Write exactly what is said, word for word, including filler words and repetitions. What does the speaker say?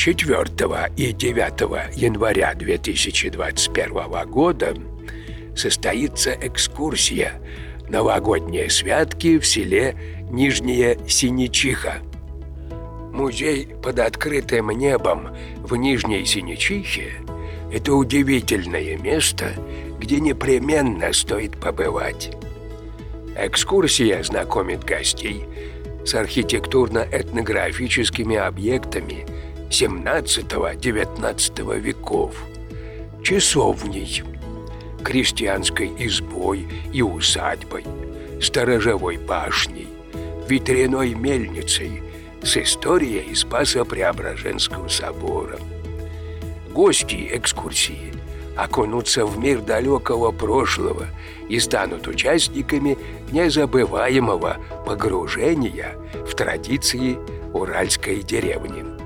четвёртого и девятого января две тысячи двадцать первого года состоится экскурсия «Новогодние святки в селе Нижняя Синичиха». Музей под открытым небом в Нижней Синичихе – это удивительное место, где непременно стоит побывать. Экскурсия знакомит гостей с архитектурно-этнографическими объектами семнадцатого-девятнадцатого веков, часовней, крестьянской избой и усадьбой, сторожевой башней, ветряной мельницей с историей Спасо-Преображенского собора. Гости экскурсии окунутся в мир далекого прошлого и станут участниками незабываемого погружения в традиции уральской деревни.